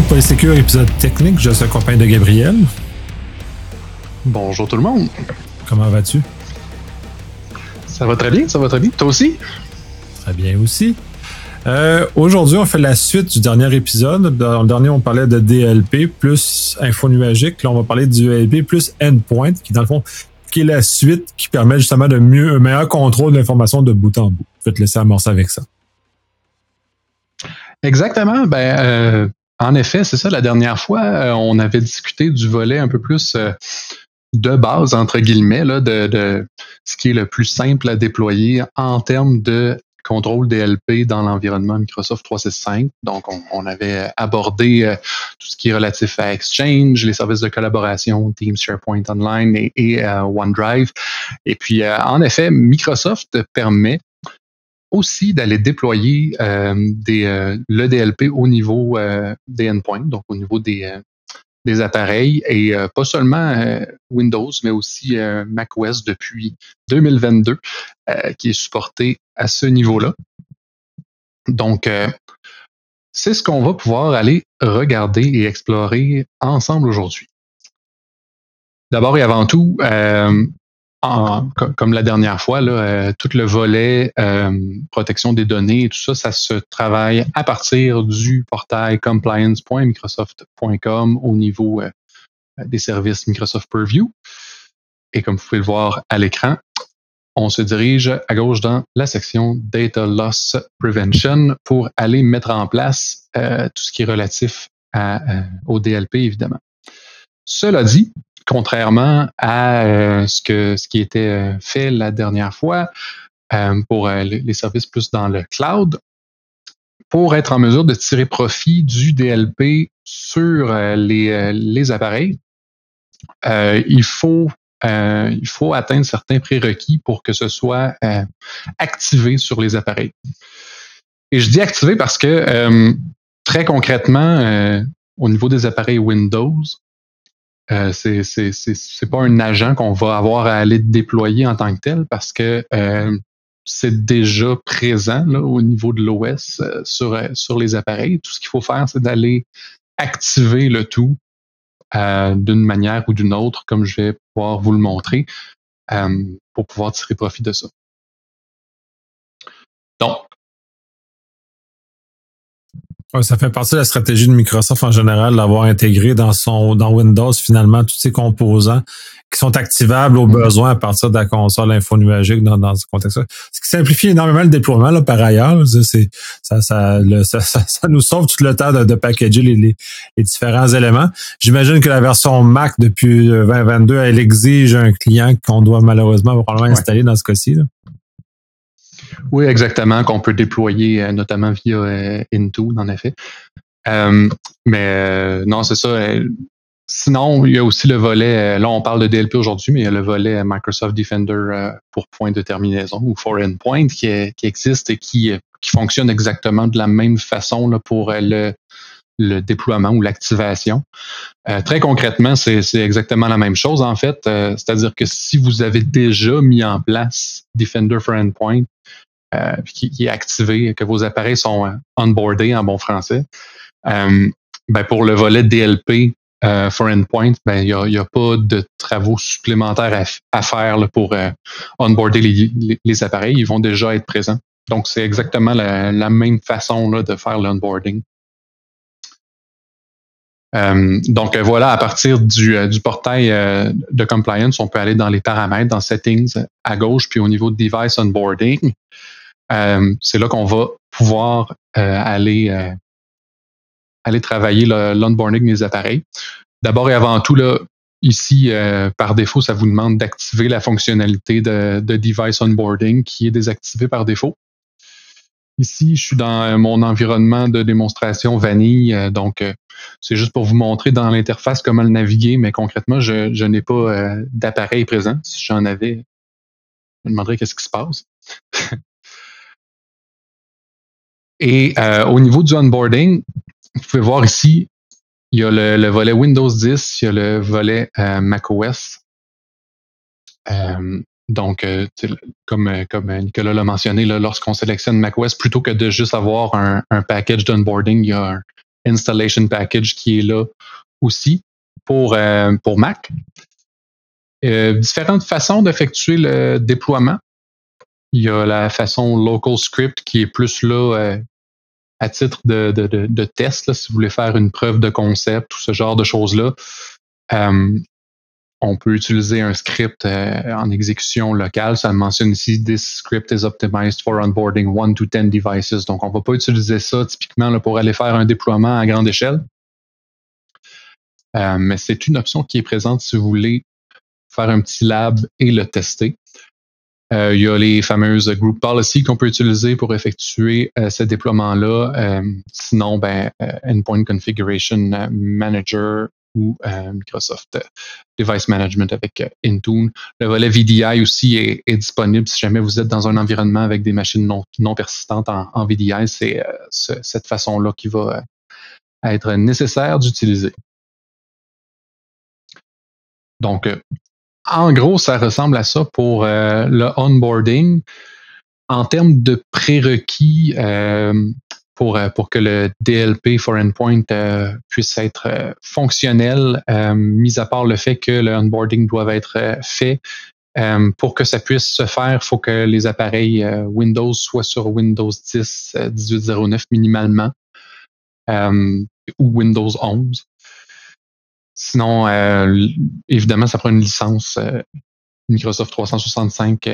pour les Sécures, épisode technique. Je suis accompagné de Gabriel. Bonjour tout le monde. Comment vas-tu? Ça va très bien, ça va très bien. Toi aussi? Très bien aussi. Aujourd'hui, on fait la suite du dernier épisode. Dans le dernier, on parlait de DLP plus info nuagique. Là, on va parler du DLP plus endpoint, qui dans le fond, qui est la suite qui permet justement un meilleur contrôle de l'information de bout en bout. Je vais te laisser amorcer avec ça. Exactement. En effet, c'est ça. La dernière fois, on avait discuté du volet un peu plus de base, entre guillemets, là, de ce qui est le plus simple à déployer en termes de contrôle DLP dans l'environnement Microsoft 365. Donc, on avait abordé tout ce qui est relatif à Exchange, les services de collaboration, Teams, SharePoint Online et OneDrive. Et puis, en effet, Microsoft permet aussi d'aller déployer le DLP au niveau des endpoints, donc au niveau des appareils, et pas seulement Windows, mais aussi macOS depuis 2022, qui est supporté à ce niveau-là. Donc, c'est ce qu'on va pouvoir aller regarder et explorer ensemble aujourd'hui. D'abord et avant tout, comme la dernière fois, là, tout le volet protection des données et tout ça, ça se travaille à partir du portail compliance.microsoft.com au niveau des services Microsoft Purview. Et comme vous pouvez le voir à l'écran, on se dirige à gauche dans la section Data Loss Prevention pour aller mettre en place tout ce qui est relatif au DLP, évidemment. Cela dit, contrairement à ce qui était fait la dernière fois pour les services plus dans le cloud, pour être en mesure de tirer profit du DLP sur les appareils, il faut atteindre certains prérequis pour que ce soit activé sur les appareils. Et je dis activé parce que très concrètement, au niveau des appareils Windows, c'est pas un agent qu'on va avoir à aller déployer en tant que tel parce que c'est déjà présent là, au niveau de l'OS sur les appareils. Tout ce qu'il faut faire, c'est d'aller activer le tout d'une manière ou d'une autre, comme je vais pouvoir vous le montrer, pour pouvoir tirer profit de ça. Donc, Ça fait partie de la stratégie de Microsoft en général d'avoir intégré dans Windows finalement tous ces composants qui sont activables au besoin à partir de la console infonuagique dans ce contexte-là. Ce qui simplifie énormément le déploiement là, par ailleurs. Ça nous sauve tout le temps de packager les différents éléments. J'imagine que la version Mac depuis 2022, elle exige un client qu'on doit malheureusement probablement installer dans ce cas-ci. Là. Oui, exactement, qu'on peut déployer notamment via Intune, en effet. Mais non, c'est ça. Sinon, il y a aussi le volet, là on parle de DLP aujourd'hui, mais il y a le volet Microsoft Defender pour point de terminaison ou for endpoint qui existe et qui fonctionne exactement de la même façon là, pour le déploiement ou l'activation. Très concrètement, c'est exactement la même chose en fait. C'est-à-dire que si vous avez déjà mis en place Defender for Endpoint, qui est activé, que vos appareils sont onboardés en bon français, pour le volet DLP for Endpoint, il y a pas de travaux supplémentaires à faire là, pour onboarder les appareils. Ils vont déjà être présents. Donc, c'est exactement la même façon là, de faire l'onboarding. Donc voilà, à partir du portail de compliance, on peut aller dans les paramètres, dans settings à gauche, puis au niveau de device onboarding, c'est là qu'on va pouvoir aller travailler l'onboarding des appareils. D'abord et avant tout, là, ici, par défaut, ça vous demande d'activer la fonctionnalité de device onboarding qui est désactivée par défaut. Ici, je suis dans mon environnement de démonstration vanille, donc c'est juste pour vous montrer dans l'interface comment le naviguer, mais concrètement, je n'ai pas d'appareil présent. Si j'en avais, je me demanderais qu'est-ce qui se passe. Et au niveau du onboarding, vous pouvez voir ici, il y a le volet Windows 10, il y a le volet macOS. Donc, comme Nicolas l'a mentionné, là, lorsqu'on sélectionne macOS, plutôt que de juste avoir un package d'onboarding, il y a Installation Package qui est là aussi pour Mac. Différentes façons d'effectuer le déploiement. Il y a la façon local script qui est plus là à titre de test, là, si vous voulez faire une preuve de concept ou ce genre de choses-là. On peut utiliser un script en exécution locale. Ça mentionne ici « This script is optimized for onboarding 1 to 10 devices ». Donc, on ne va pas utiliser ça typiquement là, pour aller faire un déploiement à grande échelle. Mais c'est une option qui est présente si vous voulez faire un petit lab et le tester. Il y a les fameuses group policy qu'on peut utiliser pour effectuer ce déploiement-là. Sinon, Endpoint Configuration Manager ou Microsoft Device Management avec Intune. Le volet VDI aussi est disponible si jamais vous êtes dans un environnement avec des machines non persistantes en VDI. C'est cette façon-là qui va être nécessaire d'utiliser. Donc, en gros, ça ressemble à ça pour le onboarding. En termes de prérequis pour que le DLP for Endpoint puisse être fonctionnel, mis à part le fait que le onboarding doit être fait, pour que ça puisse se faire, il faut que les appareils Windows soient sur Windows 10 18.09 minimalement ou Windows 11. Sinon, évidemment, ça prend une licence Microsoft 365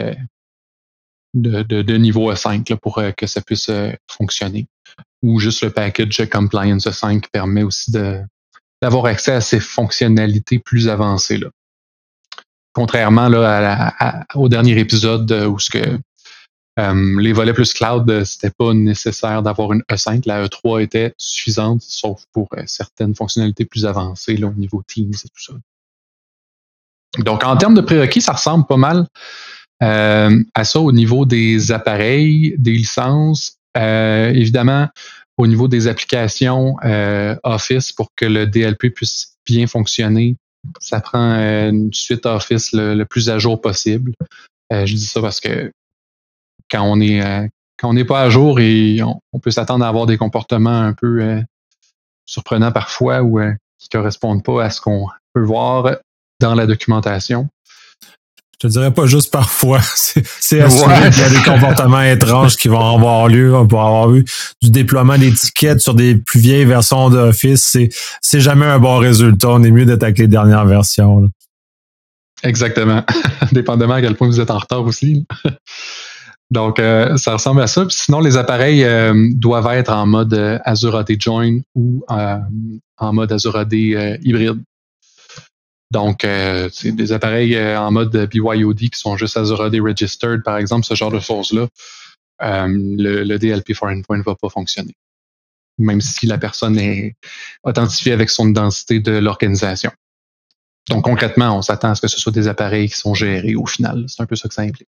de niveau E5 là, pour que ça puisse fonctionner. Ou juste le package Compliance E5 permet aussi d'avoir accès à ces fonctionnalités plus avancées. Là. Contrairement là, au dernier épisode où les volets plus cloud, c'était pas nécessaire d'avoir une E5. La E3 était suffisante, sauf pour certaines fonctionnalités plus avancées là, au niveau Teams et tout ça. Donc, en termes de prérequis, ça ressemble pas mal à ça au niveau des appareils, des licences. Évidemment, au niveau des applications Office, pour que le DLP puisse bien fonctionner, ça prend une suite Office le plus à jour possible. Je dis ça parce que quand on n'est pas à jour et on peut s'attendre à avoir des comportements un peu surprenants parfois ou qui correspondent pas à ce qu'on peut voir dans la documentation. Je te dirais pas juste parfois, c'est assuré qu'il y a des comportements étranges qui vont avoir lieu. On pourra avoir eu du déploiement d'étiquettes sur des plus vieilles versions d'Office. C'est jamais un bon résultat. On est mieux d'être avec les dernières versions. Là. Exactement. Dépendamment à quel point vous êtes en retard aussi. Donc, ça ressemble à ça. Puis sinon, les appareils doivent être en mode Azure AD Join ou en mode Azure AD hybride. Donc, c'est des appareils en mode BYOD qui sont juste Azure AD Registered, par exemple, ce genre de choses-là. Le DLP for Endpoint ne va pas fonctionner. Même si la personne est authentifiée avec son identité de l'organisation. Donc, concrètement, on s'attend à ce que ce soit des appareils qui sont gérés au final. C'est un peu ça que ça implique.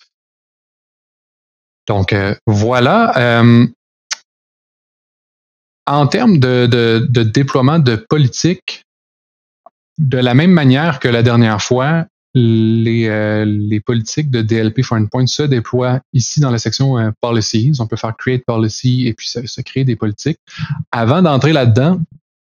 Donc, voilà. En termes de déploiement de politique, de la même manière que la dernière fois, les politiques de DLP for Endpoint se déploient ici dans la section Policies. On peut faire Create Policy et puis se créer des politiques. Avant d'entrer là-dedans,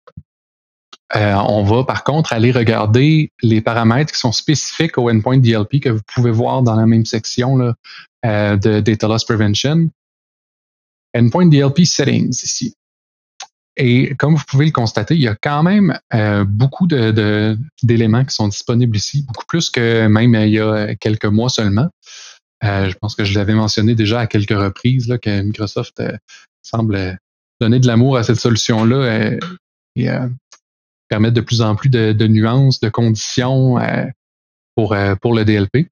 on va par contre aller regarder les paramètres qui sont spécifiques au Endpoint DLP que vous pouvez voir dans la même section là, de Data Loss Prevention. Endpoint DLP Settings ici. Et comme vous pouvez le constater, il y a quand même beaucoup d'éléments qui sont disponibles ici, beaucoup plus que même il y a quelques mois seulement. Je pense que je l'avais mentionné déjà à quelques reprises là, que Microsoft semble donner de l'amour à cette solution-là et permettre de plus en plus de nuances, de conditions pour le DLP.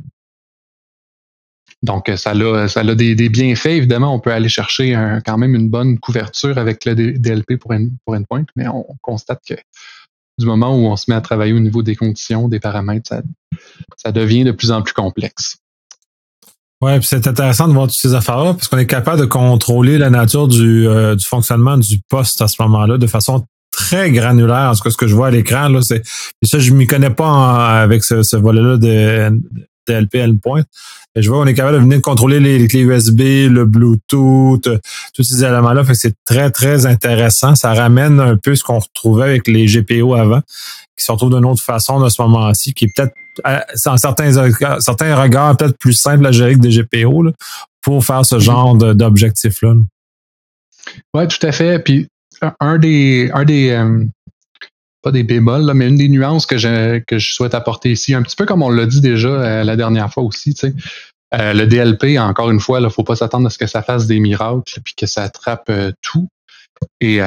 Donc, ça a des bienfaits. Évidemment, on peut aller chercher quand même une bonne couverture avec le DLP pour Endpoint, mais on constate que du moment où on se met à travailler au niveau des conditions, des paramètres, ça devient de plus en plus complexe. Ouais, puis c'est intéressant de voir toutes ces affaires-là parce qu'on est capable de contrôler la nature du fonctionnement du poste à ce moment-là de façon très granulaire. En tout cas, ce que je vois à l'écran, là, puis ça, je m'y connais pas avec ce volet-là DLP endpoint. Et je vois qu'on est capable de venir contrôler les clés USB, le Bluetooth, tous ces éléments-là. Fait que c'est très, très intéressant. Ça ramène un peu ce qu'on retrouvait avec les GPO avant, qui se retrouvent d'une autre façon dans ce moment-ci, qui est peut-être, en certains regards, peut-être plus simple à gérer que des GPO, là, pour faire ce genre d'objectif-là. Oui, tout à fait. Puis, un des pas des bémols, là, mais une des nuances que je souhaite apporter ici, un petit peu comme on l'a dit déjà la dernière fois aussi, tu sais, le DLP, encore une fois, il ne faut pas s'attendre à ce que ça fasse des miracles puis que ça attrape tout. Et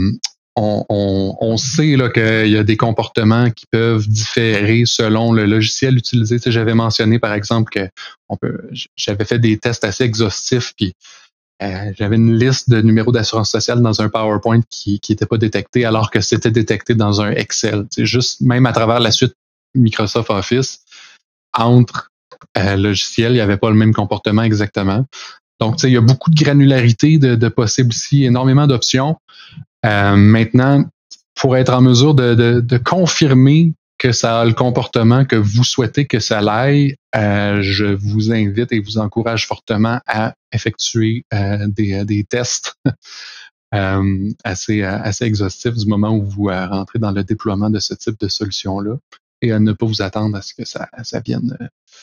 on sait là, qu'il y a des comportements qui peuvent différer selon le logiciel utilisé. Tu sais, j'avais mentionné, par exemple, que j'avais fait des tests assez exhaustifs, puis j'avais une liste de numéros d'assurance sociale dans un PowerPoint qui n'était pas détecté alors que c'était détecté dans un Excel. C'est juste, même à travers la suite Microsoft Office, entre logiciels, il n'y avait pas le même comportement exactement. Donc, il y a beaucoup de granularité de possibles ici, énormément d'options. Maintenant, pour être en mesure de confirmer que ça a le comportement que vous souhaitez que ça l'aille, je vous invite et vous encourage fortement à effectuer des tests assez exhaustifs du moment où vous rentrez dans le déploiement de ce type de solution-là et à ne pas vous attendre à ce que ça vienne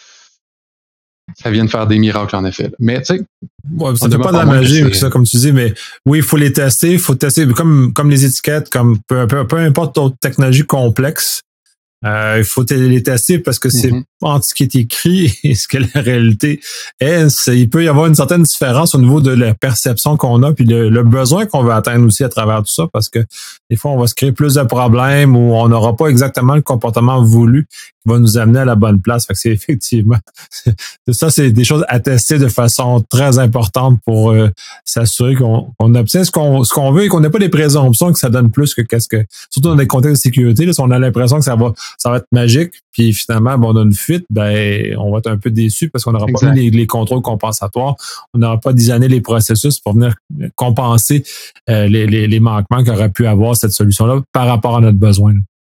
faire des miracles, en effet. Mais tu sais, ça fait pas de la magie, ça, comme tu dis, mais oui, il faut les tester. Il faut tester comme les étiquettes, comme peu importe d'autres technologies complexes. Il faut les tester parce que c'est entre ce qui est écrit et ce que la réalité est. Il peut y avoir une certaine différence au niveau de la perception qu'on a puis le besoin qu'on veut atteindre aussi à travers tout ça, parce que des fois, on va se créer plus de problèmes ou on n'aura pas exactement le comportement voulu qui va nous amener à la bonne place. Fait que c'est effectivement, c'est des choses à tester de façon très importante pour s'assurer qu'on obtient ce qu'on veut et qu'on n'ait pas des présomptions que ça donne plus que qu'est-ce que, surtout dans des contextes de sécurité, là, si on a l'impression que ça va être magique, puis finalement, on a une fuite, on va être un peu déçu parce qu'on n'aura pas mis les contrôles compensatoires, on n'aura pas designé les processus pour venir compenser les manquements qu'aurait pu avoir cette solution-là par rapport à notre besoin.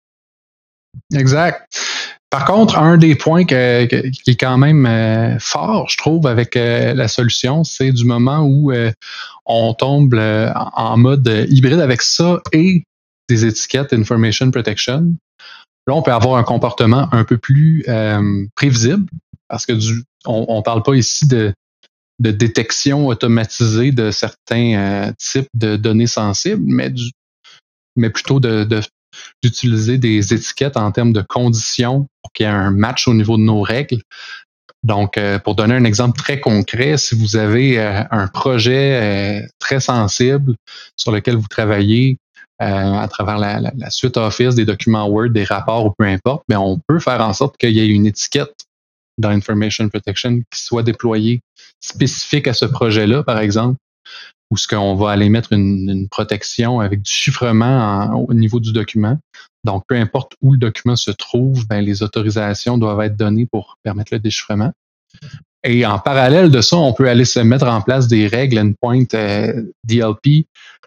Exact. Par contre, un des points qui est quand même fort, je trouve, avec la solution, c'est du moment où on tombe en mode hybride avec ça et des étiquettes Information Protection. Là, on peut avoir un comportement un peu plus prévisible parce que on parle pas ici de détection automatisée de certains types de données sensibles, mais plutôt d'utiliser des étiquettes en termes de conditions pour qu'il y ait un match au niveau de nos règles. Donc, pour donner un exemple très concret, si vous avez un projet très sensible sur lequel vous travaillez à travers la suite Office, des documents Word, des rapports ou peu importe, mais on peut faire en sorte qu'il y ait une étiquette dans Information Protection qui soit déployée spécifique à ce projet-là, par exemple, où ce qu'on va aller mettre une protection avec du chiffrement au niveau du document. Donc, peu importe où le document se trouve, les autorisations doivent être données pour permettre le déchiffrement. Et en parallèle de ça, on peut aller se mettre en place des règles endpoint DLP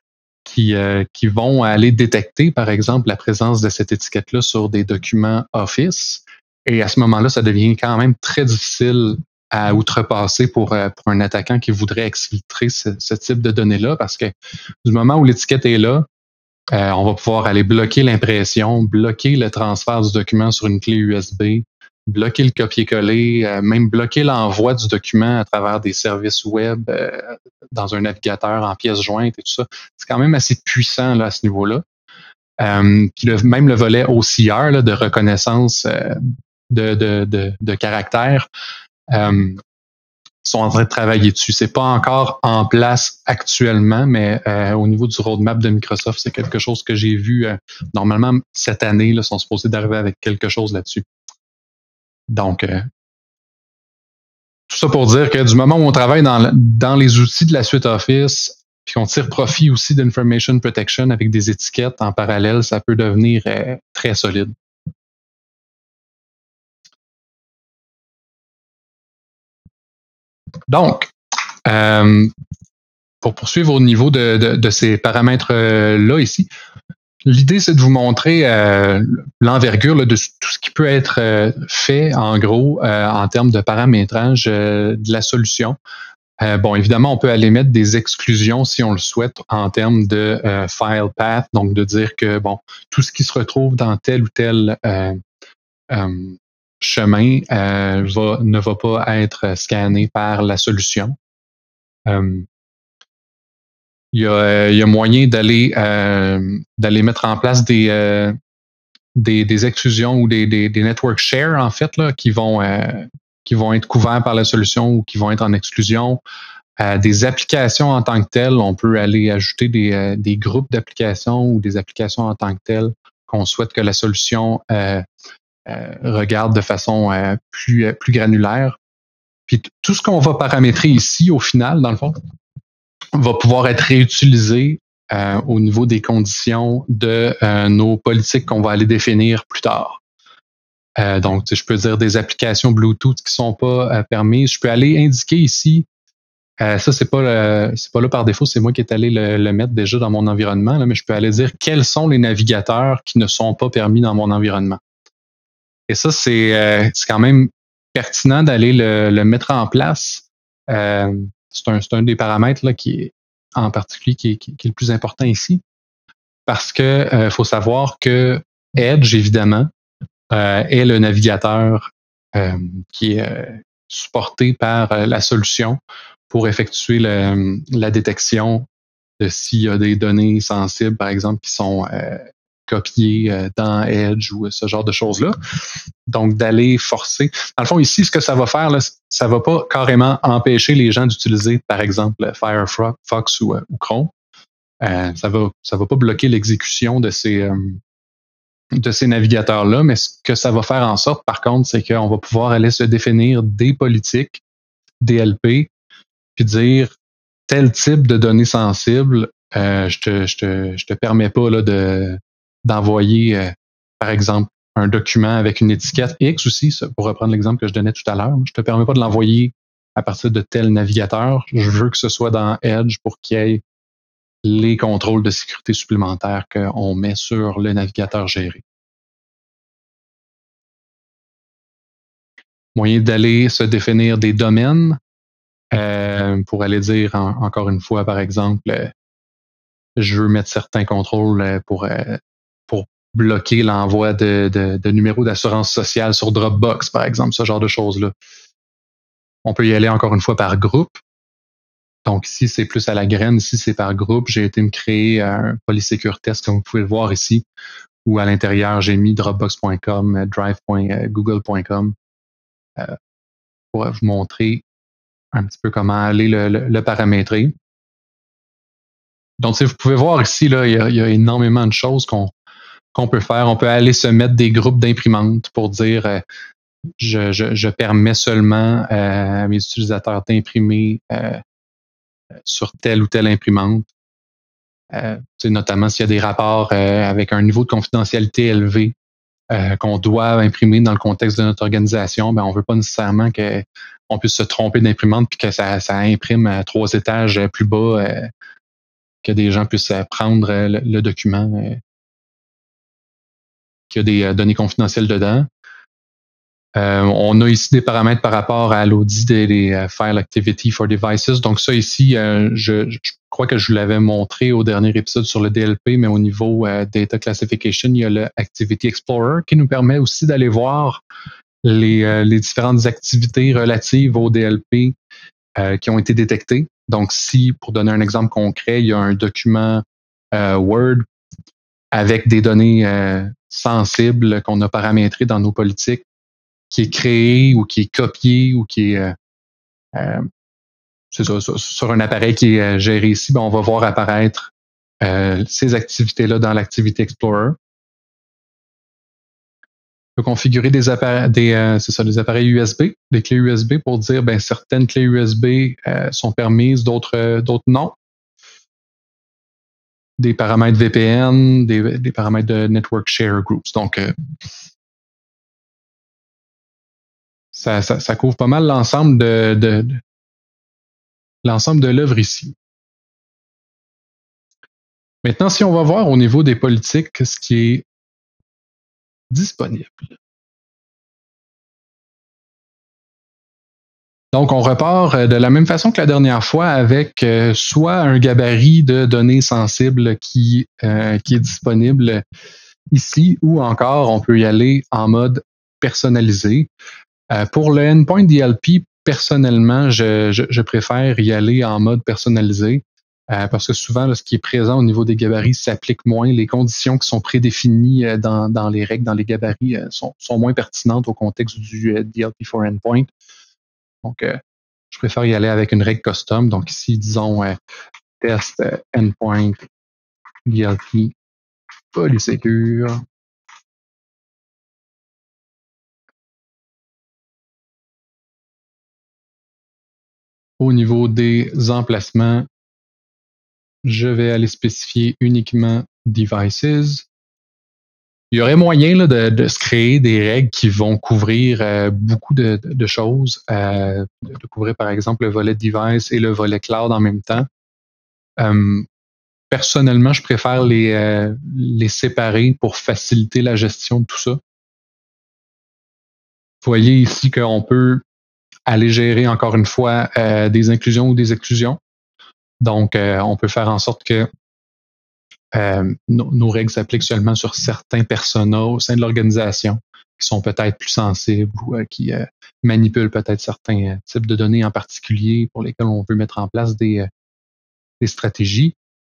qui vont aller détecter, par exemple, la présence de cette étiquette-là sur des documents Office. Et à ce moment-là, ça devient quand même très difficile à outrepasser pour un attaquant qui voudrait exfiltrer ce type de données-là, parce que du moment où l'étiquette est là, on va pouvoir aller bloquer l'impression, bloquer le transfert du document sur une clé USB, bloquer le copier-coller, même bloquer l'envoi du document à travers des services web dans un navigateur en pièces jointes et tout ça. C'est quand même assez puissant là, à ce niveau-là. Puis même le volet OCR là, de reconnaissance de caractères sont en train de travailler dessus. C'est pas encore en place actuellement, mais au niveau du roadmap de Microsoft, c'est quelque chose que j'ai vu normalement cette année, là, sont supposés d'arriver avec quelque chose là-dessus. Donc, tout ça pour dire que du moment où on travaille dans les outils de la suite Office, puis qu'on tire profit aussi d'Information Protection avec des étiquettes en parallèle, ça peut devenir très solide. Donc, pour poursuivre au niveau de ces paramètres-là ici, L'idée, c'est de vous montrer l'envergure de tout ce qui peut être fait, en gros, en termes de paramétrage de la solution. Bon, évidemment, on peut aller mettre des exclusions si on le souhaite en termes de file path, donc de dire que bon, tout ce qui se retrouve dans tel ou tel chemin ne va pas être scanné par la solution. Il y a moyen d'aller mettre en place des exclusions ou des network share, en fait, là, qui vont être couverts par la solution ou qui vont être en exclusion. Des applications en tant que telles, on peut aller ajouter des groupes d'applications ou des applications en tant que telles qu'on souhaite que la solution regarde de façon plus granulaire. Puis tout ce qu'on va paramétrer ici, au final, dans le fond, va pouvoir être réutilisé au niveau des conditions de nos politiques qu'on va aller définir plus tard. Donc, je peux dire des applications Bluetooth qui sont pas permises. Je peux aller indiquer ici, ça c'est pas là par défaut, c'est moi qui est allé le mettre déjà dans mon environnement, là, mais je peux aller dire quels sont les navigateurs qui ne sont pas permis dans mon environnement. Et ça, c'est quand même pertinent d'aller le mettre en place. C'est un des paramètres là, qui est en particulier qui est le plus important ici. Parce que faut savoir que Edge, évidemment, est le navigateur qui est supporté par la solution pour effectuer la détection de s'il y a des données sensibles, par exemple, qui sont copiées dans Edge ou ce genre de choses-là. Donc, d'aller forcer. Dans le fond, ici, ce que ça va faire, là, ça va pas carrément empêcher les gens d'utiliser, par exemple, Firefox ou Chrome. Ça va pas bloquer l'exécution de ces navigateurs-là, mais ce que ça va faire en sorte, par contre, c'est qu'on va pouvoir aller se définir des politiques, DLP, puis dire tel type de données sensibles, je te permets pas là, d'envoyer, par exemple, un document avec une étiquette X aussi, pour reprendre l'exemple que je donnais tout à l'heure. Je te permets pas de l'envoyer à partir de tel navigateur. Je veux que ce soit dans Edge pour qu'il y ait les contrôles de sécurité supplémentaires qu'on met sur le navigateur géré. Moyen d'aller se définir des domaines pour aller dire, encore une fois, par exemple, je veux mettre certains contrôles pour bloquer l'envoi de numéros d'assurance sociale sur Dropbox, par exemple, ce genre de choses-là. On peut y aller encore une fois par groupe. Donc ici, c'est plus à la graine. Ici, c'est par groupe. J'ai été me créer un Polysecure Test, comme vous pouvez le voir ici, où à l'intérieur, j'ai mis dropbox.com, drive.google.com pour vous montrer un petit peu comment aller le paramétrer. Donc, vous pouvez voir ici, là, il y a énormément de choses qu'on peut faire. On peut aller se mettre des groupes d'imprimantes pour dire je permets seulement à mes utilisateurs d'imprimer sur telle ou telle imprimante. Notamment s'il y a des rapports avec un niveau de confidentialité élevé qu'on doit imprimer dans le contexte de notre organisation, ben on veut pas nécessairement qu'on puisse se tromper d'imprimante puis que ça imprime à 3 étages plus bas, que des gens puissent prendre le document qui a des données confidentielles dedans. On a ici des paramètres par rapport à l'audit des File Activity for Devices. Donc ça ici, je crois que je vous l'avais montré au dernier épisode sur le DLP, mais au niveau Data Classification, il y a le Activity Explorer qui nous permet aussi d'aller voir les différentes activités relatives au DLP qui ont été détectées. Donc si, pour donner un exemple concret, il y a un document Word avec des données sensibles qu'on a paramétrées dans nos politiques, qui est créé ou qui est copié ou qui est c'est ça, sur un appareil qui est géré ici, ben on va voir apparaître ces activités-là dans l'Activity Explorer. On peut configurer des appareils USB, des clés USB pour dire ben certaines clés USB sont permises, d'autres non. Des paramètres VPN, des paramètres de Network Share Groups. Donc ça couvre pas mal l'ensemble l'ensemble de l'œuvre ici. Maintenant, si on va voir au niveau des politiques ce qui est disponible. Donc, on repart de la même façon que la dernière fois avec soit un gabarit de données sensibles qui est disponible ici, ou encore on peut y aller en mode personnalisé. Pour le endpoint DLP, personnellement, je préfère y aller en mode personnalisé parce que souvent, là, ce qui est présent au niveau des gabarits s'applique moins. Les conditions qui sont prédéfinies dans les règles, dans les gabarits, sont moins pertinentes au contexte du DLP for endpoint. Donc, je préfère y aller avec une règle custom. Donc ici, disons test endpoint DLP polysecure. Au niveau des emplacements, je vais aller spécifier uniquement devices. Il y aurait moyen là, de se créer des règles qui vont couvrir beaucoup de choses, de couvrir par exemple le volet device et le volet cloud en même temps. Personnellement, je préfère les séparer pour faciliter la gestion de tout ça. Vous voyez ici qu'on peut aller gérer encore une fois des inclusions ou des exclusions. Donc, on peut faire en sorte que nos règles s'appliquent seulement sur certains personas au sein de l'organisation qui sont peut-être plus sensibles ou qui manipulent peut-être certains types de données en particulier pour lesquels on veut mettre en place des stratégies.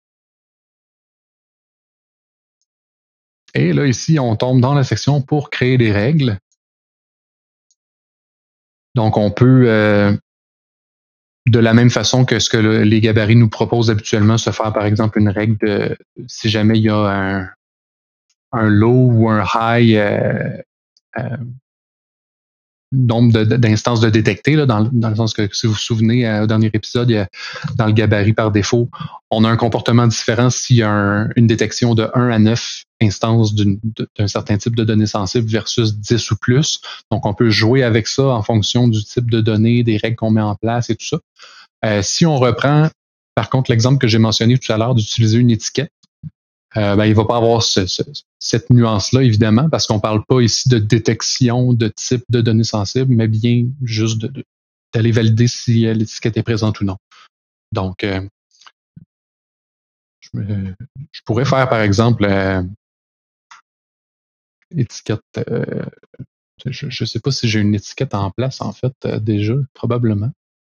Et là, ici, on tombe dans la section pour créer des règles. Donc, on peut, de la même façon que ce que les gabarits nous proposent habituellement, se faire, par exemple, une règle de si jamais il y a un low ou un high nombre d'instances de détecter, là, dans le sens que, si vous vous souvenez, au dernier épisode, dans le gabarit par défaut, on a un comportement différent s'il y a une détection de 1 à 9 instances d'un certain type de données sensibles versus 10 ou plus. Donc, on peut jouer avec ça en fonction du type de données, des règles qu'on met en place et tout ça. Si on reprend, par contre, l'exemple que j'ai mentionné tout à l'heure d'utiliser une étiquette, il ne va pas avoir cette nuance-là, évidemment, parce qu'on ne parle pas ici de détection de type de données sensibles, mais bien juste d'aller valider si l'étiquette est présente ou non. Donc, je pourrais faire, par exemple, étiquette. Je ne sais pas si j'ai une étiquette en place, en fait, déjà, probablement.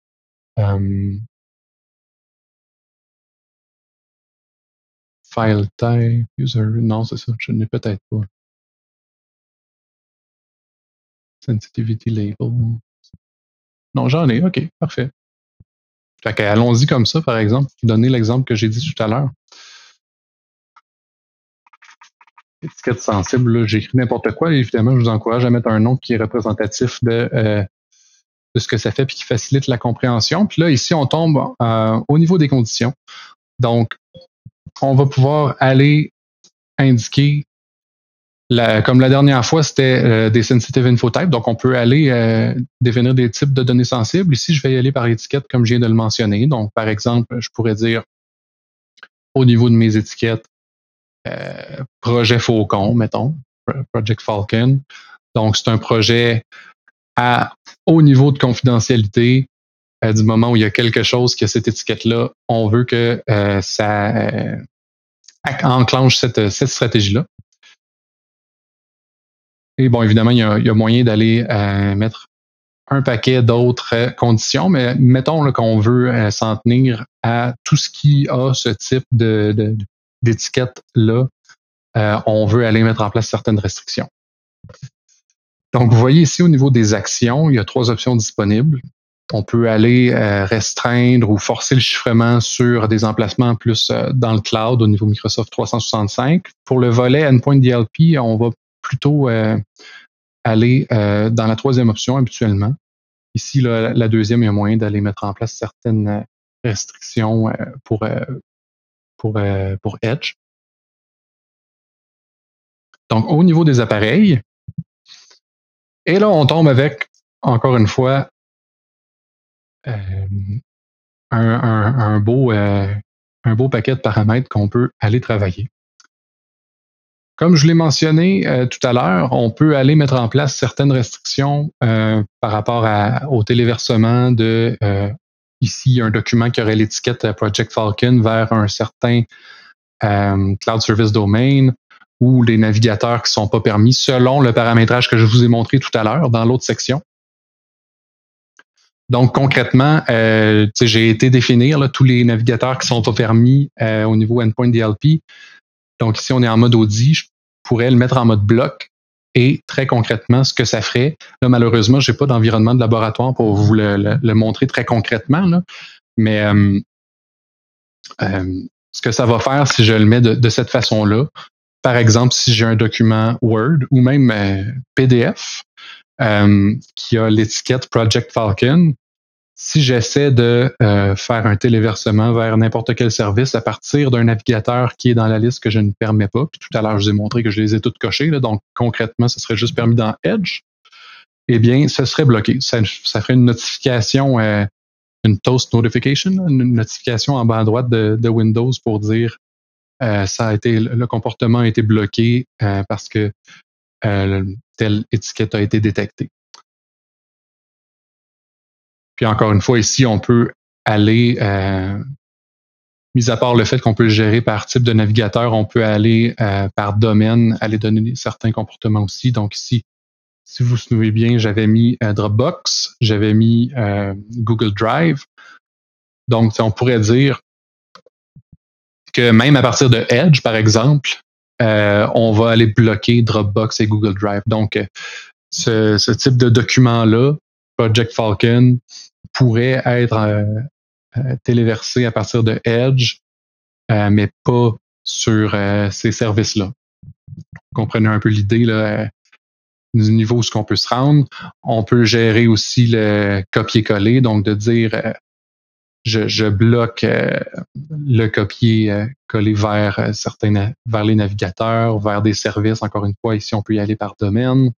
File type, user, non, c'est ça, je n'ai peut-être pas. Sensitivity label. Non, j'en ai, ok, parfait. Fait que allons-y comme ça, par exemple. Donner l'exemple que j'ai dit tout à l'heure. Étiquette sensible, là, j'écris n'importe quoi. Et évidemment, je vous encourage à mettre un nom qui est représentatif de ce que ça fait puis qui facilite la compréhension. Puis là, ici, on tombe au niveau des conditions. Donc, on va pouvoir aller indiquer, comme la dernière fois, c'était des sensitive info types. Donc, on peut aller définir des types de données sensibles. Ici, je vais y aller par étiquette, comme je viens de le mentionner. Donc, par exemple, je pourrais dire au niveau de mes étiquettes, projet Faucon, mettons, Project Falcon. Donc, c'est un projet à haut niveau de confidentialité. Du moment où il y a quelque chose qui a cette étiquette-là, on veut que ça enclenche cette stratégie-là. Et bon, évidemment, il y a moyen d'aller mettre un paquet d'autres conditions, mais mettons là, qu'on veut s'en tenir à tout ce qui a ce type d'étiquette-là. On veut aller mettre en place certaines restrictions. Donc, vous voyez ici au niveau des actions, il y a 3 options disponibles. On peut aller restreindre ou forcer le chiffrement sur des emplacements plus dans le cloud au niveau Microsoft 365. Pour le volet Endpoint DLP, on va plutôt aller dans la 3e option habituellement. Ici, la 2e, il y a moyen d'aller mettre en place certaines restrictions pour Edge. Donc, au niveau des appareils, et là, on tombe avec, encore une fois, un beau un beau paquet de paramètres qu'on peut aller travailler. Comme je l'ai mentionné tout à l'heure, on peut aller mettre en place certaines restrictions par rapport au téléversement de ici un document qui aurait l'étiquette Project Falcon vers un certain Cloud Service Domain ou les navigateurs qui ne sont pas permis selon le paramétrage que je vous ai montré tout à l'heure dans l'autre section. Donc, concrètement, j'ai été définir là, tous les navigateurs qui ne sont pas permis au niveau Endpoint DLP. Donc, ici, on est en mode Audi. Je pourrais le mettre en mode bloc. Et très concrètement, ce que ça ferait, là, malheureusement, je n'ai pas d'environnement de laboratoire pour vous le montrer très concrètement, là, mais ce que ça va faire si je le mets de cette façon-là, par exemple, si j'ai un document Word ou même PDF qui a l'étiquette Project Falcon, si j'essaie de faire un téléversement vers n'importe quel service à partir d'un navigateur qui est dans la liste que je ne permets pas, puis tout à l'heure, je vous ai montré que je les ai toutes cochées, là, donc concrètement, ce serait juste permis dans Edge, eh bien, ce serait bloqué. Ça ferait une notification, une toast notification, une notification en bas à droite de Windows pour dire le comportement a été bloqué parce que telle étiquette a été détectée. Puis encore une fois, ici, on peut aller, mis à part le fait qu'on peut le gérer par type de navigateur, on peut aller par domaine, aller donner certains comportements aussi. Donc ici, si vous vous souvenez bien, j'avais mis Dropbox, j'avais mis Google Drive. Donc, on pourrait dire que même à partir de Edge, par exemple, on va aller bloquer Dropbox et Google Drive. Donc, ce type de document-là, Project Falcon, pourrait être téléversé à partir de Edge, mais pas sur ces services-là. Vous comprenez un peu l'idée là, du niveau où ce qu'on peut se rendre. On peut gérer aussi le copier-coller, donc de dire je bloque le copier-coller vers vers les navigateurs, vers des services. Encore une fois, ici, on peut y aller par domaine.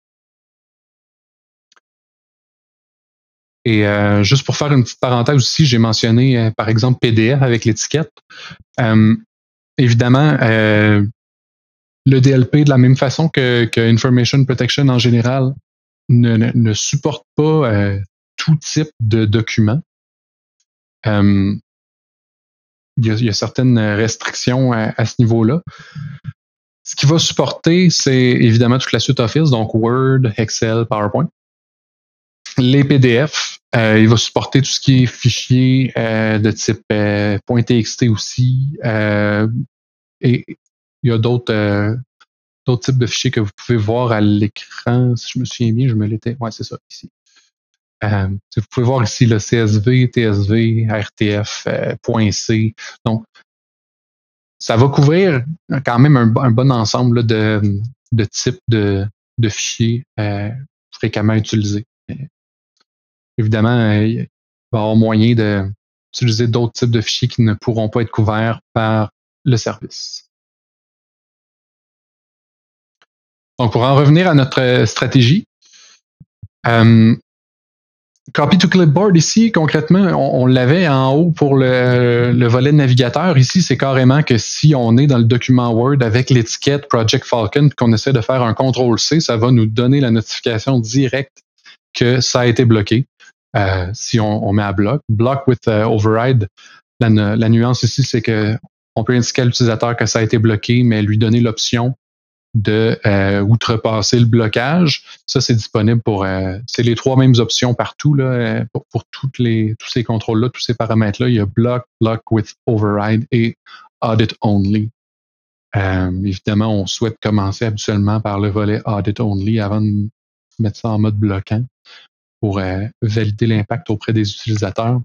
Et juste pour faire une petite parenthèse aussi, j'ai mentionné, par exemple, PDF avec l'étiquette. Évidemment, le DLP, de la même façon que Information Protection en général, ne supporte pas tout type de document. Il y a certaines restrictions à ce niveau-là. Ce qui va supporter, c'est évidemment toute la suite Office, donc Word, Excel, PowerPoint. Les PDF, il va supporter tout ce qui est fichier de type .txt aussi. Et il y a d'autres types de fichiers que vous pouvez voir à l'écran. Si je me souviens bien, je me l'étais. Ouais, c'est ça, ici. Vous pouvez voir ici le CSV, TSV, RTF, .c. Donc, ça va couvrir quand même un bon ensemble là, de types de fichiers fréquemment utilisés. Évidemment, il va y avoir moyen d'utiliser d'autres types de fichiers qui ne pourront pas être couverts par le service. Donc, pour en revenir à notre stratégie, Copy to Clipboard ici, concrètement, on l'avait en haut pour le volet navigateur. Ici, c'est carrément que si on est dans le document Word avec l'étiquette Project Falcon, qu'on essaie de faire un CTRL-C, ça va nous donner la notification directe que ça a été bloqué. Si on met à block. Block with override, la nuance ici, c'est que on peut indiquer à l'utilisateur que ça a été bloqué, mais lui donner l'option de outrepasser le blocage. Ça, c'est disponible c'est les trois mêmes options partout là, pour tous ces contrôles-là, tous ces paramètres-là. Il y a block, block with override et audit only. Évidemment, on souhaite commencer habituellement par le volet audit only avant de mettre ça en mode bloquant pour valider l'impact auprès des utilisateurs.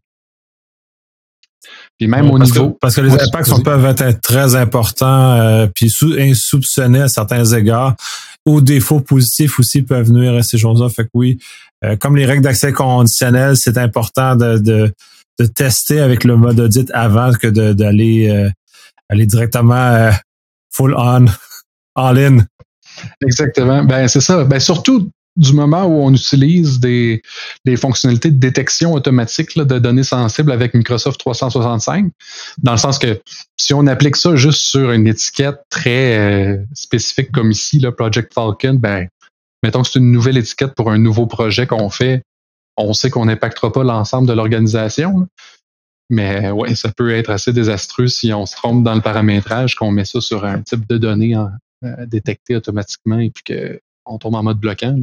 Puis même parce que les impacts peuvent être très importants puis insoupçonnés à certains égards. Au défaut positif aussi peuvent nuire à ces choses-là. Fait que oui, comme les règles d'accès conditionnel, c'est important de tester avec le mode audit avant que d'aller aller directement full on, all in. Exactement. Ben c'est ça. Ben surtout du moment où on utilise des fonctionnalités de détection automatique là, de données sensibles avec Microsoft 365, dans le sens que si on applique ça juste sur une étiquette très spécifique comme ici, là, Project Falcon, ben, mettons que c'est une nouvelle étiquette pour un nouveau projet qu'on fait, on sait qu'on n'impactera pas l'ensemble de l'organisation. Là. Mais ouais, ça peut être assez désastreux si on se trompe dans le paramétrage, qu'on met ça sur un type de données détecté automatiquement et puis qu'on tombe en mode bloquant.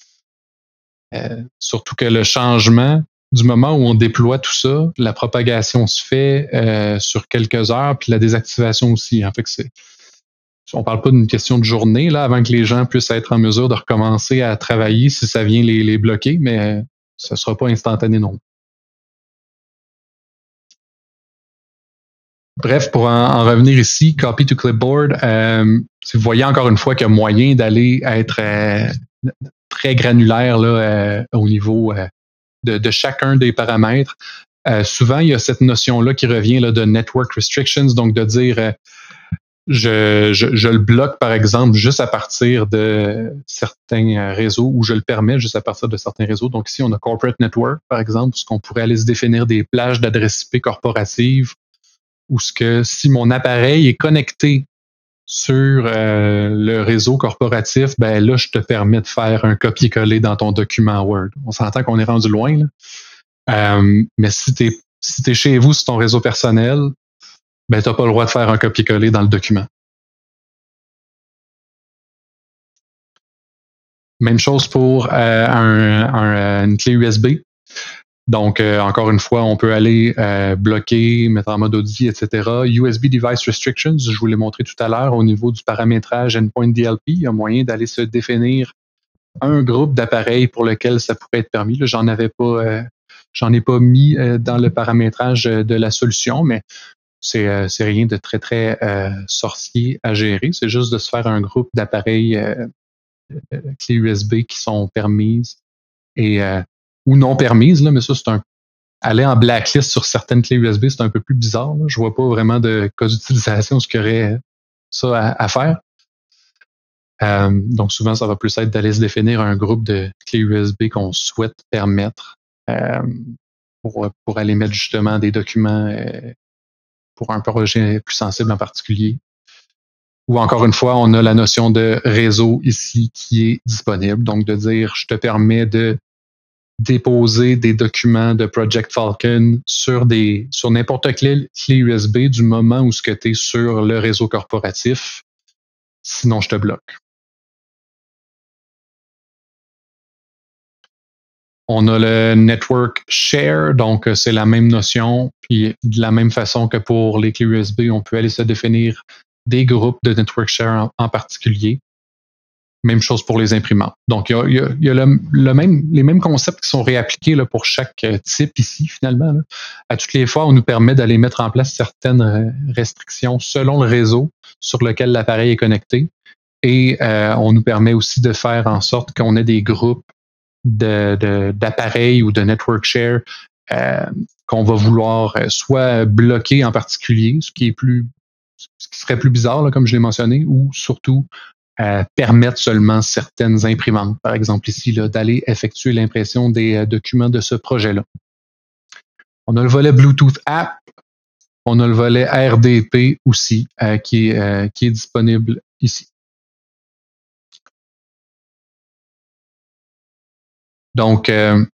Surtout que le changement, du moment où on déploie tout ça, la propagation se fait sur quelques heures, puis la désactivation aussi. En fait, on parle pas d'une question de journée là, avant que les gens puissent être en mesure de recommencer à travailler si ça vient les bloquer, mais ce sera pas instantané non plus. Bref, pour en revenir ici, copy to clipboard, si vous voyez encore une fois qu'il y a moyen d'aller être très granulaire là, au niveau de chacun des paramètres. Souvent, il y a cette notion-là qui revient là, de network restrictions, donc de dire je le bloque, par exemple, juste à partir de certains réseaux ou je le permets juste à partir de certains réseaux. Donc ici, on a Corporate Network, par exemple, ce qu'on pourrait aller se définir des plages d'adresses IP corporatives ou ce que si mon appareil est connecté sur le réseau corporatif, ben là, je te permets de faire un copier-coller dans ton document Word. On s'entend qu'on est rendu loin, là. Mais si t'es chez vous sur ton réseau personnel, ben t'as pas le droit de faire un copier-coller dans le document. Même chose pour une clé USB. Donc, encore une fois, on peut aller bloquer, mettre en mode Audi, etc. USB Device Restrictions, je vous l'ai montré tout à l'heure, au niveau du paramétrage Endpoint DLP, il y a moyen d'aller se définir un groupe d'appareils pour lequel ça pourrait être permis. Là, j'en ai pas mis dans le paramétrage de la solution, mais c'est rien de très, très sorcier à gérer. C'est juste de se faire un groupe d'appareils clés USB qui sont permises et ou non permises, là, mais ça, aller en blacklist sur certaines clés USB, c'est un peu plus bizarre. Là. Je vois pas vraiment de cas d'utilisation ce qu'il y aurait ça à faire. Donc souvent, ça va plus être d'aller se définir un groupe de clés USB qu'on souhaite permettre pour aller mettre justement des documents pour un projet plus sensible en particulier. Ou encore une fois, on a la notion de réseau ici qui est disponible. Donc de dire, je te permets de déposer des documents de Project Falcon sur n'importe quelle clé USB du moment où tu es sur le réseau corporatif. Sinon, je te bloque. On a le network share, donc c'est la même notion. Puis de la même façon que pour les clés USB, on peut aller se définir des groupes de network share en particulier. Même chose pour les imprimantes. Donc, il y a les mêmes concepts qui sont réappliqués là, pour chaque type ici, finalement. Là. À toutes les fois, on nous permet d'aller mettre en place certaines restrictions selon le réseau sur lequel l'appareil est connecté. Et on nous permet aussi de faire en sorte qu'on ait des groupes d'appareils ou de network share qu'on va vouloir soit bloquer en particulier, ce qui serait plus bizarre, là, comme je l'ai mentionné, ou surtout permettre seulement certaines imprimantes, par exemple ici, là, d'aller effectuer l'impression des documents de ce projet-là. On a le volet Bluetooth App, on a le volet RDP aussi qui est disponible ici. Donc,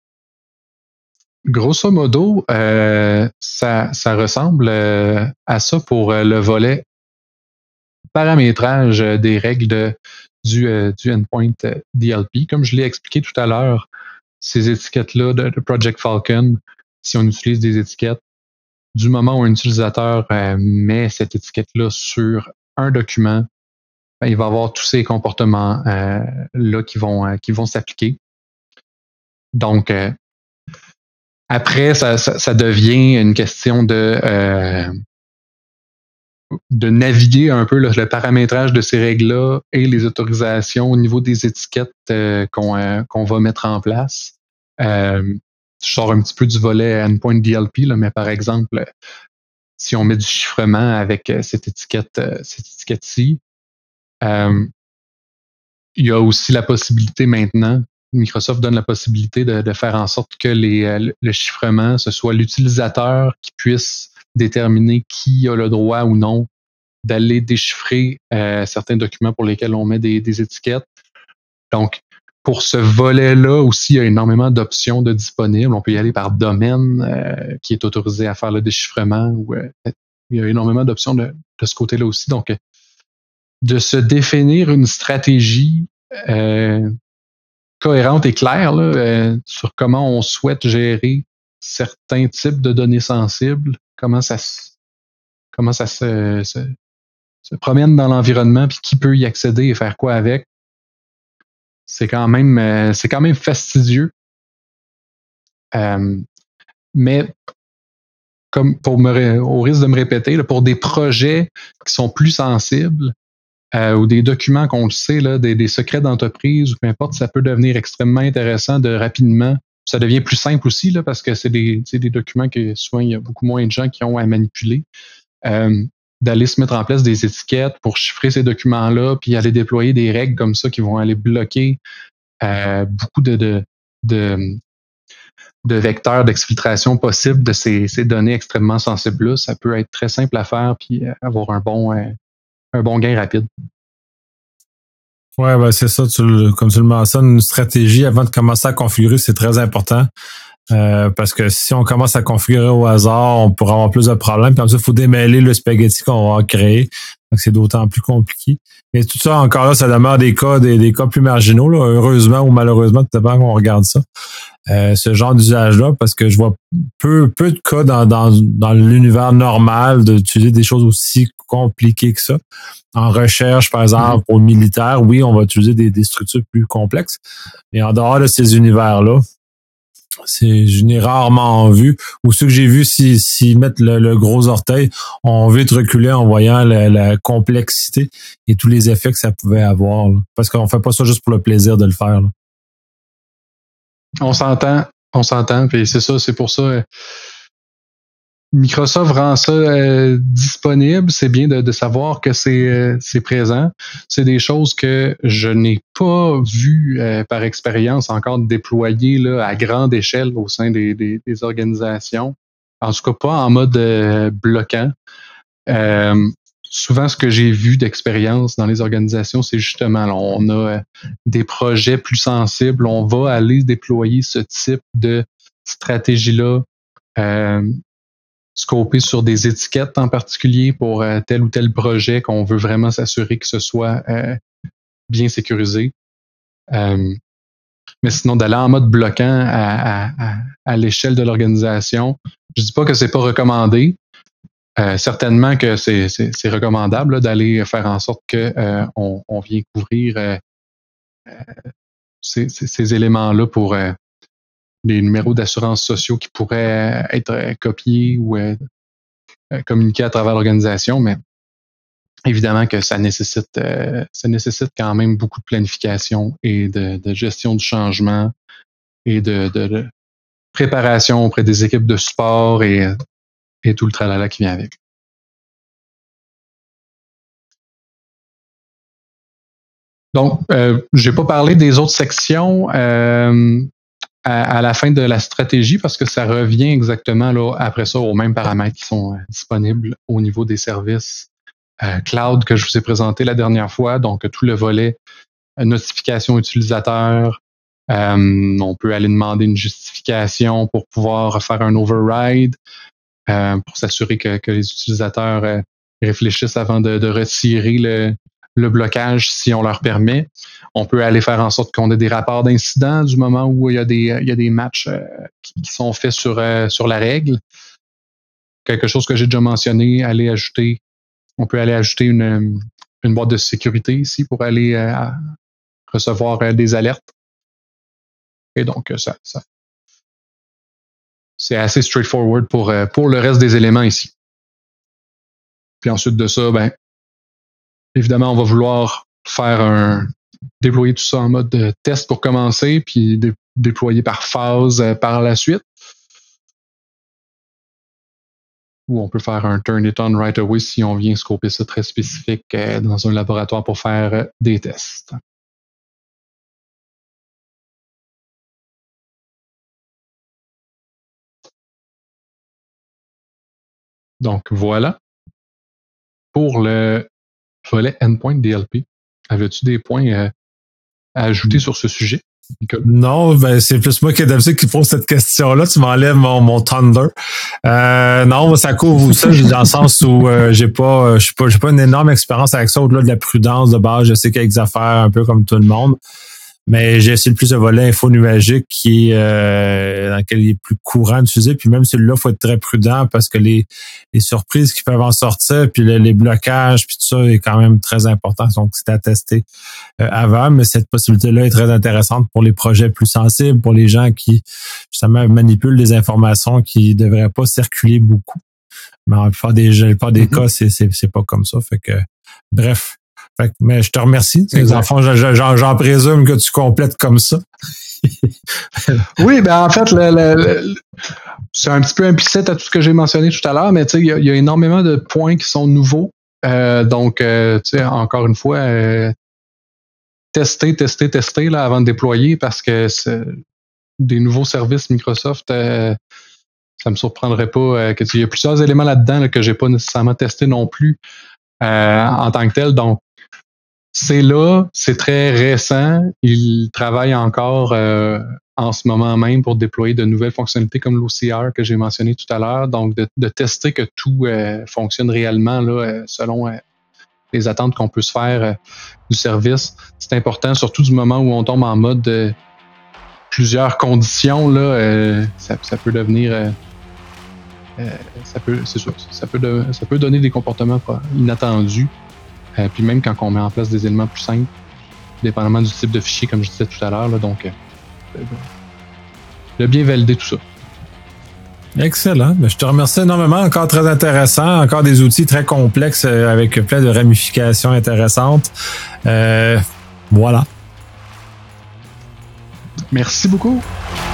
grosso modo, ça ressemble à ça pour le volet paramétrage des règles du endpoint DLP. Comme je l'ai expliqué tout à l'heure, ces étiquettes-là de Project Falcon, si on utilise des étiquettes, du moment où un utilisateur met cette étiquette-là sur un document, ben, il va avoir tous ces comportements là qui vont s'appliquer. Donc, après, ça devient une question de naviguer un peu le paramétrage de ces règles-là et les autorisations au niveau des étiquettes qu'on va mettre en place. Je sors un petit peu du volet Endpoint DLP, là, mais par exemple, si on met du chiffrement avec cette étiquette-ci, il y a aussi la possibilité maintenant Microsoft donne la possibilité de faire en sorte que le chiffrement, ce soit l'utilisateur qui puisse déterminer qui a le droit ou non d'aller déchiffrer certains documents pour lesquels on met des étiquettes. Donc, pour ce volet-là aussi, il y a énormément d'options de disponibles. On peut y aller par domaine qui est autorisé à faire le déchiffrement. Il y a énormément d'options de ce côté-là aussi. Donc, de se définir une stratégie cohérente et claire là, sur comment on souhaite gérer certains types de données sensibles, comment ça se promène dans l'environnement, puis qui peut y accéder et faire quoi avec. C'est quand même fastidieux. Mais comme au risque de me répéter, là, pour des projets qui sont plus sensibles ou des documents qu'on le sait, là, des secrets d'entreprise ou peu importe, ça peut devenir extrêmement intéressant de rapidement. Ça devient plus simple aussi là, parce que c'est des documents que souvent il y a beaucoup moins de gens qui ont à manipuler. D'aller se mettre en place des étiquettes pour chiffrer ces documents-là, puis aller déployer des règles comme ça qui vont aller bloquer beaucoup de vecteurs d'exfiltration possibles de ces données extrêmement sensibles-là. Ça peut être très simple à faire puis avoir un bon gain rapide. Ouais, ben c'est ça, comme tu le mentionnes, une stratégie avant de commencer à configurer, c'est très important. Parce que si on commence à configurer au hasard, on pourra avoir plus de problèmes. Puis ensuite, il faut démêler le spaghetti qu'on va créer. Donc, c'est d'autant plus compliqué. Mais tout ça, encore là, ça demeure des cas plus marginaux, là, heureusement ou malheureusement, tout dépend qu'on regarde ça. Ce genre d'usage-là, parce que je vois peu de cas dans l'univers normal d'utiliser des choses aussi compliquées que ça. En recherche, par exemple, pour le militaire, oui, on va utiliser des structures plus complexes. Mais en dehors de ces univers-là, je n'ai rarement vu, ou ceux que j'ai vus, s'ils mettent le gros orteil, on veut être reculé en voyant la complexité et tous les effets que ça pouvait avoir. Là. Parce qu'on fait pas ça juste pour le plaisir de le faire. Là. On s'entend, puis c'est ça, c'est pour ça. Microsoft rend ça disponible. C'est bien de savoir que c'est présent. C'est des choses que je n'ai pas vues par expérience encore déployées là, à grande échelle au sein des organisations. En tout cas, pas en mode bloquant. Souvent, ce que j'ai vu d'expérience dans les organisations, c'est justement, là, on a des projets plus sensibles. On va aller déployer ce type de stratégie-là. Scoper sur des étiquettes en particulier pour tel ou tel projet qu'on veut vraiment s'assurer que ce soit bien sécurisé. Mais sinon, d'aller en mode bloquant à l'échelle de l'organisation, je dis pas que c'est pas recommandé. Certainement que c'est recommandable là, d'aller faire en sorte que on vient couvrir ces éléments-là pour les numéros d'assurance sociaux qui pourraient être copiés ou communiquer à travers l'organisation, mais évidemment que ça nécessite quand même beaucoup de planification et de gestion du changement et de préparation auprès des équipes de support et tout le tralala qui vient avec. Donc, j'ai pas parlé des autres sections à la fin de la stratégie parce que ça revient exactement là après ça aux mêmes paramètres qui sont disponibles au niveau des services cloud que je vous ai présenté la dernière fois. Donc, tout le volet notification utilisateur. On peut aller demander une justification pour pouvoir faire un override, pour s'assurer que les utilisateurs réfléchissent avant de retirer le blocage si on leur permet. On peut aller faire en sorte qu'on ait des rapports d'incidents du moment où il y a des matchs qui sont faits sur la règle. Quelque chose que j'ai déjà mentionné, on peut aller ajouter une boîte de sécurité ici pour aller recevoir des alertes. Et donc, ça c'est assez straightforward pour le reste des éléments ici. Puis ensuite de ça, ben, évidemment, on va vouloir déployer tout ça en mode de test pour commencer, puis déployer par phase par la suite. Ou on peut faire un turn it on right away si on vient scoper ça très spécifique dans un laboratoire pour faire des tests. Donc voilà. Pour le volet Endpoint DLP, avais-tu des points à ajouter sur ce sujet, Nicolas? Non, ben c'est plus moi qui d'habitude qui pose cette question-là. Tu m'enlèves mon Thunder. Non, ça couvre ça, dans le sens où j'ai pas une énorme expérience avec ça, au-delà de la prudence de base. Je sais qu'il y a des affaires un peu comme tout le monde. Mais j'ai essayé le plus de volet info nuagique qui est dans lequel il est plus courant d'utiliser. Puis même celui-là, il faut être très prudent parce que les surprises qui peuvent en sortir, puis les blocages, puis tout ça est quand même très important. Donc, c'est à tester avant. Mais cette possibilité-là est très intéressante pour les projets plus sensibles, pour les gens qui, justement, manipulent des informations qui ne devraient pas circuler beaucoup. Mais en plupart des cas, c'est pas comme ça. Fait que, bref. Mais je te remercie. Enfants, j'en présume que tu complètes comme ça. Oui, ben en fait, c'est un petit peu implicite à tout ce que j'ai mentionné tout à l'heure, mais tu sais, il y a énormément de points qui sont nouveaux. Donc, tu sais, encore une fois, tester là, avant de déployer, parce que des nouveaux services Microsoft, ça me surprendrait pas qu'il y a plusieurs éléments là-dedans là, que j'ai pas nécessairement testé non plus en tant que tel. Donc, c'est très récent. Ils travaillent encore en ce moment même pour déployer de nouvelles fonctionnalités comme l'OCR que j'ai mentionné tout à l'heure. Donc, de tester que tout fonctionne réellement là, selon les attentes qu'on peut se faire du service. C'est important, surtout du moment où on tombe en mode plusieurs conditions. Là, ça peut devenir... ça peut donner des comportements inattendus. Puis même quand on met en place des éléments plus simples, dépendamment du type de fichier, comme je disais tout à l'heure, là, donc de bien valider tout ça. Excellent. Je te remercie énormément. Encore très intéressant. Encore des outils très complexes avec plein de ramifications intéressantes. Voilà. Merci beaucoup.